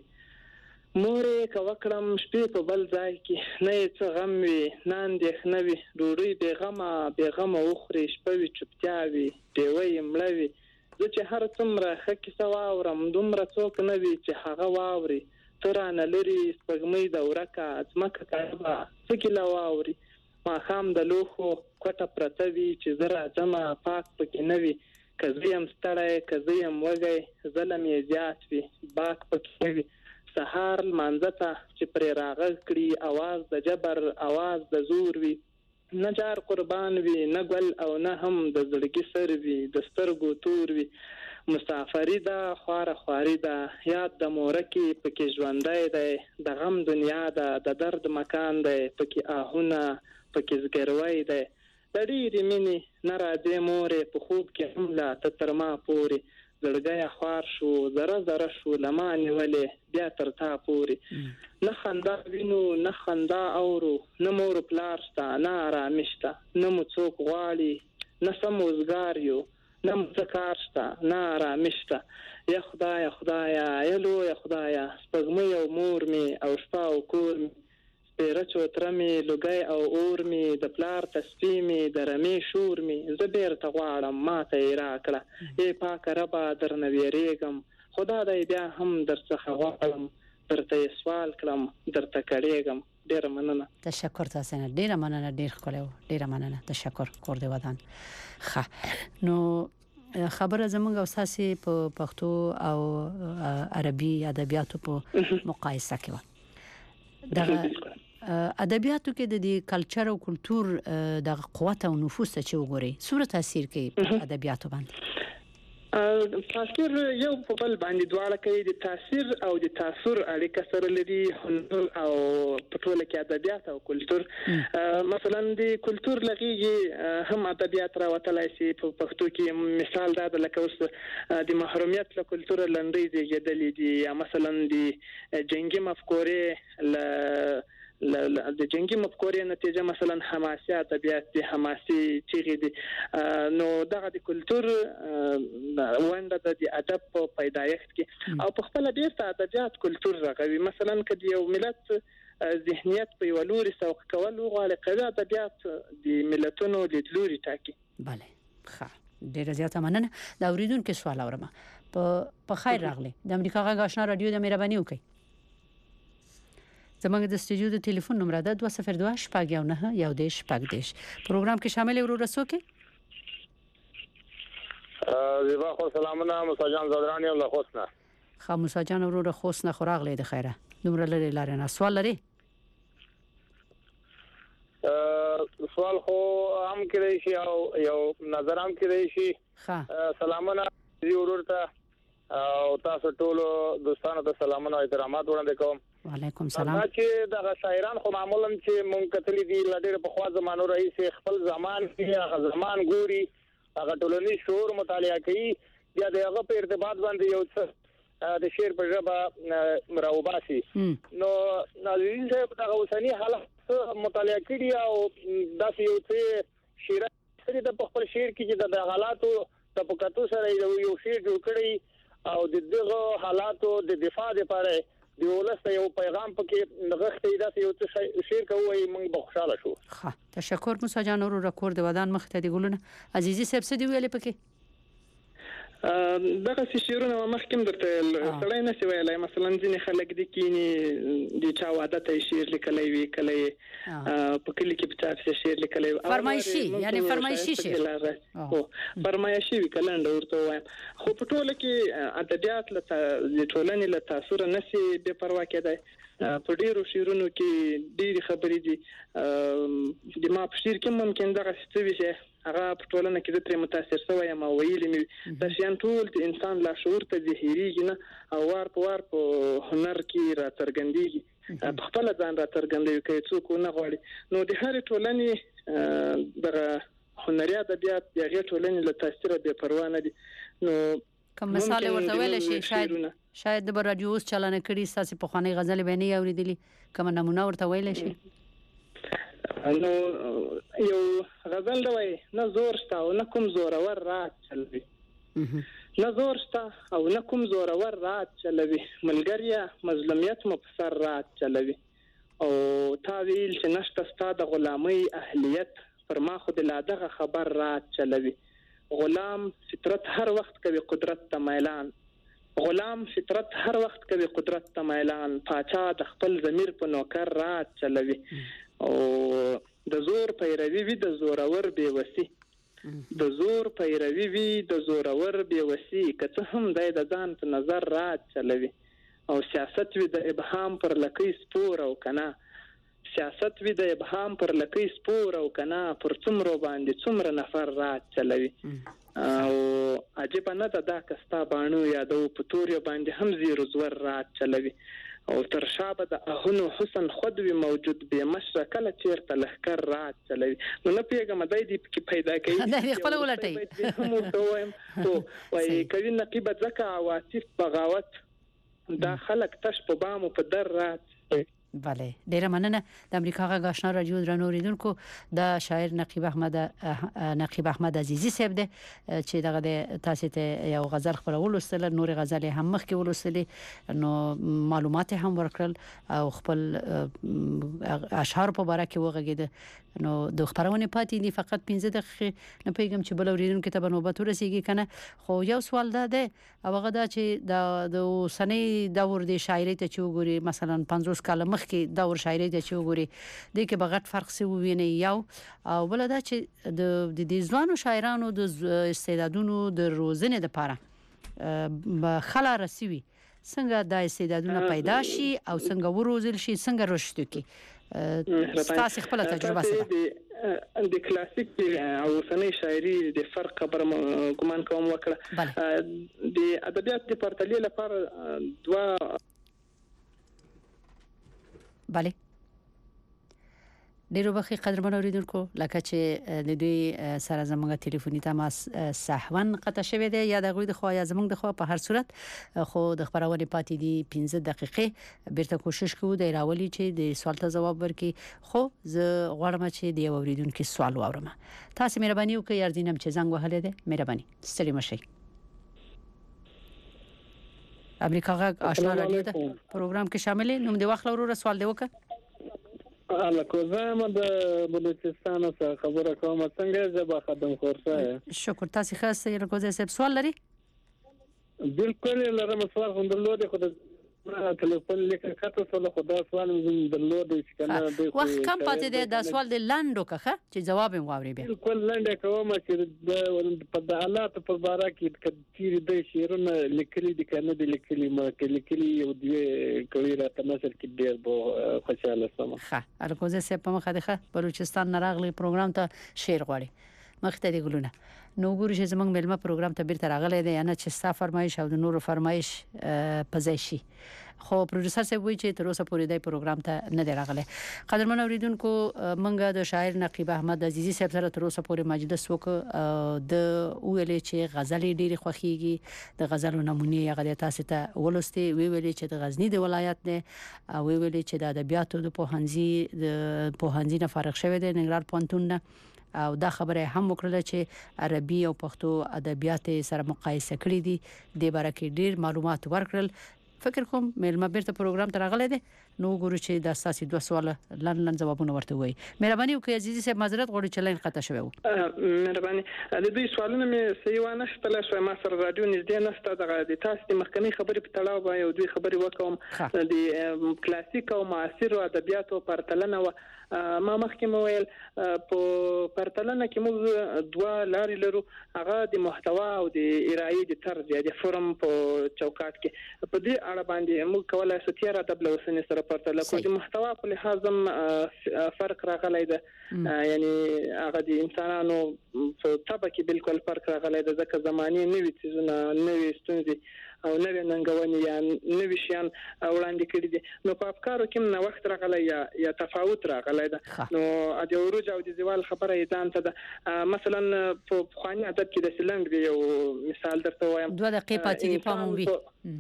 مورې که وکړم شپې په بل ځای کې نه یې څه غم وي نه اندېښنه وي ډوډۍ بېغمه بېغمه وخورې شپه وي چوپتیا وي ډېوه یې مړه وي زه چې هر څومره ښه کیسه واورم دومره څوک نه وي چې هغه واوري ته رانه لرې سپوږمۍ د ورکه ځمکه کعبه څه کیله واوري ماښام د لوښو کوټه پرته وي چې زه راځمه پاک پکې نه وي که زه یم ستړی که زه یم وږی ظلم یې زیات وي باک پکې نه وي سهار لمانځه ته چې پرې راغږ کړي اواز د جبر اواز د زور وي نه جار قربان وي نه ګل او نه هم د زړګي سر وي د سترګو تور وي مسافری دا خواره خواري دا یاد د مورکی پکې ژوندای دی د غم دنیا دا د درد مکان دی پکې آهونه پکې زګروي دی د ډېرې مینې نه راځي مورې په خوب کې هم لا ته تر ما پورې زړګی خوار شو زره زره شو لما نیولې بیا تر تا پورې نه خندا وینو نه خندا اورو نه مور پلار شته نه آرامي شته نه مو څوک غواړي نه سم وزګار یو نه مزکار شته نه آرامي شته یا خدایا خدایا یا لویه خدایا سپوږمۍ او مور مې او شپه او کور مې سپېره چوتره مې لوګی او اور مې د پلار تسبیح مې د رمې شور مې زه بیرته غواړم ما ته یې راکړه ای پاکه ربه درنه ویرېږم خدا دی بیا هم درڅخه غواړم درته یې سوال کړم درته کړېږم ډېره مننه تشکر تاسو نه ډېره مننه ډېر ښکلی و ډېره مننه تشکر کور دې ودان ښه نو خبره زموږ او تاسې په پښتو او عربي ادبیاتو په مقایسه کې و دغه ادبیاتو کې د دې کلچر او کلچر د قوت او نفوذ ته چې وګوري څومره تاثیر کوي په ادبیاتو باندې تاثیر یو په بل باندې دواړه کوي د تاثیر او د تاثر اړیکه سره لري هنر او په ټوله کې ادبیات او کلچر مثلا د کلچر لغیږي هم ادبیات راوتلای شي په پښتو کې مثال دا د لکه اوس د محرومیت له کلچر لنډۍ زیږیدلې دي یا مثلا د جنگي مفکورې ل د جنگي مفکورې نتیجه مثلا حماسي ادبیات دي حماسي چیغې دي نو دغه د کلچر ونده د ادب په پیدایښت کې او په خپل ډیر ته ادبیات کلچر راغوي مثلا کدی یو ملت ذهنیت په یو لوري سوق کول غواړي قوي ادبیات د ملتونو لیدلوري ټاکي. bale ښه ډیر زیاته مننه. دا اوریدونکو سوال اورم په په خیر راغلی د امریکا غږ آشنا رادیو د مهرباني وکي زموږ د استودیو د ټلیفون نمبر ده دوه صفر دوه شپږ یو نه یو دیش شپږ دیش. پروګرام کې شامل ورو رسو کې زیبا خو سلامونه مساجان زدرانی او لخوسنه خو مساجان ورو رخوسنه خوراغ لید خیره نمبر لري لاره نه سوال لري سوال خو هم کړی شي او یو نظر هم کړی شي. ها سلامونه دی ورته او تاسو ټول دوستانو ته سلامونه او احترامات وړاندې کوم. وعلیکم سلام. چې دا شاعران خو معمولا چې مونږ کتلې دي لډېر په خوا زمانو رئیس خپل زمان کې هغه زمان ګوري هغه ټولنی شعور مطالعه کوي بیا د هغه په ارتباط باندې یو څه د شعر په ژبه مراوباسي نو ناظرین صاحب دا اوسنی حالت مطالعه کړي او داسې یو څه شعر سره د خپل شعر کې د حالاتو د پکاتو سره یو شعر جوړ کړي او د دغه حالاتو د دفاع لپاره دی ولسته یو پیغام پکې نغښتې دا یو څه شعر کوي موږ به خوشاله شو. ښه تشکر موسی جان ورو رکورد ودان مخ ته دی ګلونه عزیزي صاحب څه دی ویلې پکې دغه شعرونه مخکې درته سړی نه سی ویلای مثلا ځینې خلک د کینی د چا واده ته شعر لیکلی وی کله په کلی کې په تاسو شعر لیکلی فرمایشي یعنی فرمایشي شعر او فرمایشي وی کلند ورته وایم خو په ټوله کې ادبیات له ټولنې له تاثیر نه سی بے پروا کېدای په ډیرو شعرونو کې ډېری خبرې دي د ما په شعر کې ممکن دغه څه وي چې هغه په ټولنه کې د تر متاثر شوی یم او ویلې مې د شیان ټول د انسان لا شعور ته ظاهريږي نه او وار په وار په هنر کې را څرګندېږي په خپل ځان را څرګندوي کوي څوک نه غواړي نو د هر ټولنې دغه هنري ادبیات د هغې ټولنې له تاثیر بې پروا نه دي. نو کوم مثال ورته ویل شي شاید شاید د رادیو اوس چلانه کړي تاسو په خواني غزل به نه اوریدلې کوم نمونه ورته ویل شي نو یو غزل دا وای نه زور شته او نه کوم زورور رات چلوي نه زور شته او نه کوم زورور رات چلوي ملګریا مظلومیت مو په سر رات چلوي او تا ویل چې نشته ستا د غلامۍ اهلیت پر ما خو د لا دغه خبر رات چلوي غلام فطرت هر وخت کوي قدرت ته میلان غلام فطرت هر وخت کوي قدرت ته میلان پاچا د خپل ضمیر په نوکر رات چلوي او د زور پیروي وی د زورور بیوسی د زور پیروي وی د زورور بیوسی که هم د ځان په نظر رات چلوي او سیاست وی د ابهام پر لکې سپور او کنا سیاست وی د ابهام پر لکې سپور او کنا پر څومره باندې څومره نفر رات چلوي او عجیب نه ده دا کستا بانو یادو په تور باندې هم زیرو زور رات چلوي او تر شابه د اهونو حسن خود وی موجود به مشرکل چیرته لهکر رات چلوي نو نه پیګم دای دی کې پیدا کوي دا خپل ولټي هم دویم تو وای کوي نقيبه زکه عواطف بغاوت دا خلک تش په بامو په در رات. بله ډیره مننه. د امریکا غږ آشنا رادیو درنو اوریدونکو د شاعر نقیب احمد نقیب احمد عزیزی صاحب ده چې دغه د تاسو ته یو غزل خبرول وستل نور غزل هم مخ کې ولوستل نو معلومات هم ورکړل او خپل اشعار په اړه کې وغږید نو د خبرونه پاتې دي فقط پنځه دقیقې نه پیغام چې بل اوریدونکو ته نوبت ورسیږي کنه خو یو سوال ده ده او هغه دا چې د د سنې دور د شاعرۍ ته چې وګوري مثلا پنځوس کال کې دور شاعرۍ ته چې وګوري د کې بغټ فرق سی وویني یو او بل دا چې د د ځوانو شاعرانو د استعدادونو د روزنې لپاره به خلا رسوي څنګه د استعدادونو پیدا شي او څنګه وروزل شي څنګه رشد کی تاسو خپل تجربه سره د کلاسیک او اوسنۍ شاعري د فرق خبره ګومان کوم وکړه د ادبیات د پرتلې لپاره دوا bale ډیرو بخي قدرمن اوریدونکو لکه چې د دوی سره زموږه ټلیفوني تماس سحون قطع شوی دی یا د غوی د خو یا زموږ د خو په هر صورت خو د خبرونه پاتې دي پنځه دقیقې بیرته کوشش کوو د راولي چې د سوال ته جواب ورکړي خو زه غواړم چې د اوریدونکو سوال واورم تاسو مهرباني وکړئ ارزینم چې زنګ وهلې ده مهرباني ستړي مشئ امریکا غږ آشنا رادیو ده پروګرام کې شامل نوم دی واخل ورو سوال دی وکړه الله کوزه د بلوچستان څخه خبره کوم څنګه زبا خدم خورسه شکر تاسو خاصه یو کوزه سب سوال لري بالکل لرم سوال هم درلود خو د ټلیفون لیکه کاته سوال خدا سوال زم درلود چې کنه د وخت کم پاتې دی د سوال د لاندو کخه چې جواب یې واوري به بالکل لاندې کوم چې د په حالات په باره کې کثیر د شیرونه لیکلي دي کنه د لیکلي ما کې لیکلي یو دی کوي را تمثل کې ډیر بو خوشاله سم ښه الکوزه سه په مخه ده بلوچستان نراغلی پروګرام ته شیر غواړي مخته دی ګلونه نو ګوري چې زمنګ ملما پروګرام ته بیرته راغلی دی نه چې ستا فرمایش او د نورو فرمایش پزایشي خو پروډوسر صاحب وایي چې تر اوسه پورې د پروګرام ته نه دی راغلی قدرمن اوریدونکو منګه د شاعر نقیب احمد عزیزی صاحب سره تر اوسه پورې مجلس وکړ د ویلې چې غزل ډېری خوخيږي د غزل نمونه هغه تاسو ته ولستي وی ویلې چې د غزنی د ولایت نه او وی ویلې چې د ادبیاتو د پوهنځي د پوهنځي نه فارغ شوی دی ننګرهار پوهنتون نه او دا خبره هم وکړه چې عربي او پښتو ادبیات سره مقایسه کړې دي د بارکه ډیر معلومات ورکړل فکر کوم مېلمه بیرته پروګرام ته راغلی دی نو ګورو چې د اساسي دوه سوال لن لن جوابونه ورته وایي مهرباني وکړئ عزیزي صاحب معذرت غواړم چې لاین قطع شوی و مهرباني د دې سوالونه مې صحیح ونه شتله شو ما سره رادیو نږدې نشته د د تاسو د مخکنی خبرې په تړاو باندې یو دوی خبرې وکوم د کلاسیک او معاصر ادبیاتو پرتلنه و ما مخکې مو ویل په پرتلنه کې موږ دوه لارې لرو هغه د محتوا او د ارائې د طرز یا د فرم په چوکاټ کې په دې اړه باندې موږ کولای شو تیر ادب له وسنې سره پرتله کوو د محتوا په لحاظ هم فرق راغلی دی یعنی هغه د انسانانو په طبع کې بالکل فرق راغلی دی ځکه زماني نوې چیزونه نوې ستونزې او نوې ننګونې یا نوې شیان وړاندې کړي دي نو په افکارو کې نو وخت راغلی یا یا تفاوت راغلی دی نو د عروج او د زوال خبره یې ځان ته ده مثلا په خواني ادب کې د سلنګ دی یو مثال درته وایم دوه دقیقې پاتې دي په موږ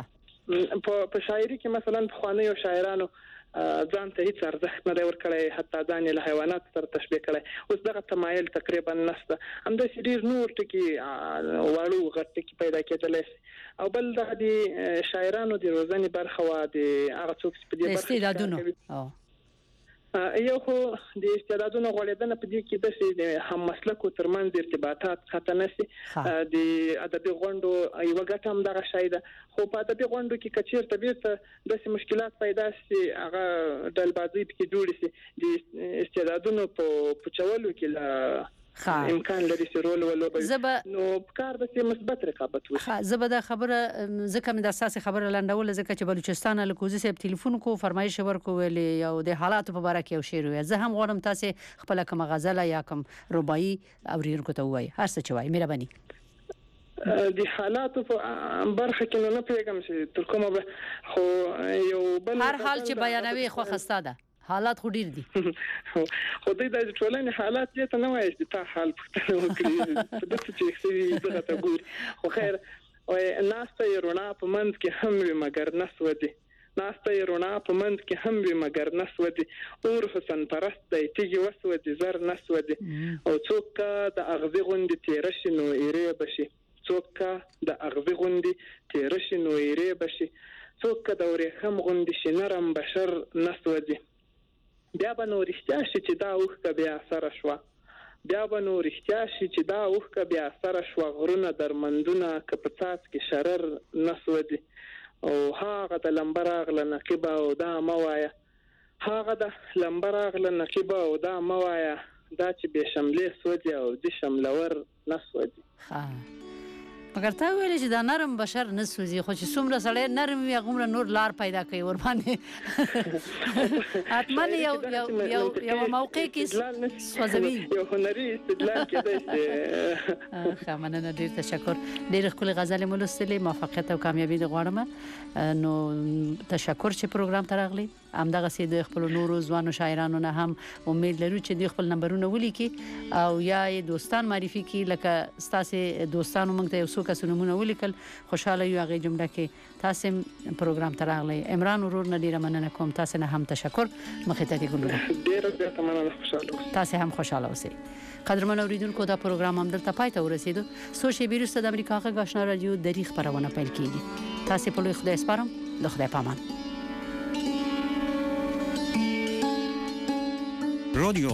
په په شاعري کې مثلا په خواني او شاعرانو ځان ته هیڅ ارزښت نه ورکړي حتی ځان له حیوانات سره تشبیه کړي اوس دغه تمایل تقریبا نشته همدا ډیر نور ټکی واړو غټ ټکی پیدا کېدل او بل د شاعرانو د روزنې برخه وا د هغه څوک په دې برخه استعدادونو یو خو د استعدادونو غوړېدنه په دې کې د هم مسلکو ترمنځ ارتباطات خطر نشي د ادبي غونډو یو غټ هم دغه شای ده خو په ادبي غونډو کې کچیر طبيعت د مشکلات پیدا شي هغه ډلبازي کې جوړ شي د استعدادونو په پچولو کې لا امکان لري چې رول ولوبي نو کار د مثبت رقابت وي ها زبده خبره زکه مې د اساسي خبره لاندول زکه چې بلوچستان له کوزي سیب ټلیفون کو فرمایش ورکو ویلې یو د حالاتو په اړه کې یو شعر وي زه هم غواړم تاسو خپل کوم غزل یا کوم رباعي اورینکو ته وایي هر څه چوي مهرباني د حالاتو په برخه کې نه پیغام شي تر کومه خو یو بل هر حال چې بیانوي خو خسته ده حالات خو ډیر دي خو دې د ټولنې حالات دې ته نه وایي چې تا حال پښتنه وکړي په دې چې څه دغه ته ګوري خو خیر او ناسته یې رونا په منځ کې هم وي مګر نسودي ناسته یې رونا په منځ کې هم وي مګر نسودي اور حسن پرست دی تیږي وسودي زر نسودي او څوک د اغزي غوندې تیر شي نو ایره بشي څوک د اغزي غوندې تیر شي نو ایره بشي څوک د ورېخم غوندې شي نرم بشر نسودي بیا به نو رښتیا شي چې دا اوښکه بیا سره شوه بیا به نو رښتیا شي چې دا اوښکه بیا سره شوه غرونه درمندونه که په څاڅکي شرر نسودي او هغه د لمبه راغله نقیبه او دا مه وایه هغه د لمبه راغله نقیبه او دا مه وایه دا چې بې شملې سودي او د شملور نسودي مګر تا ویل چې دا نرم بشر نه سوزي خو چې څومره سړی نرم وي هغومره نور لار پیدا کوي ور باندې حتما یو یو یو یو موقع کې سوځوي یو هنري استدلال کېدای شي. ښه مننه ډېر تشکر. ډېرې ښکلې غزلې مو لوستلې. موفقیت او کامیابي دې غواړم. نو تشکر چې پروګرام ته راغلی. همدغسې د خپلو نورو ځوانو شاعرانو نه هم امید لرو چې دوی خپل نمبرونه ولیکي او یا یې دوستان معرفي کړي. لکه ستاسې دوستانو موږ ته یو څو کسو نومونه ولیکل، خوشحاله یو هغې جمله کې تاسې پروګرام ته راغلی. عمران ورور نه ډېره مننه کوم. تاسې نه هم تشکر. مخې ته دې ګلونه. ډېره زیاته مننه. خوشحاله اوسئ. تاسې هم خوشحاله اوسئ. قدرمن اوریدونکو دا پروګرام هم دلته پای ته ورسېدو. څو شېبې وروسته د امریکا غږ آشنا راډیو دري خپرونه پیل کېږي. تاسې په لوی خدای سپارم. د خدای په امان. رادیو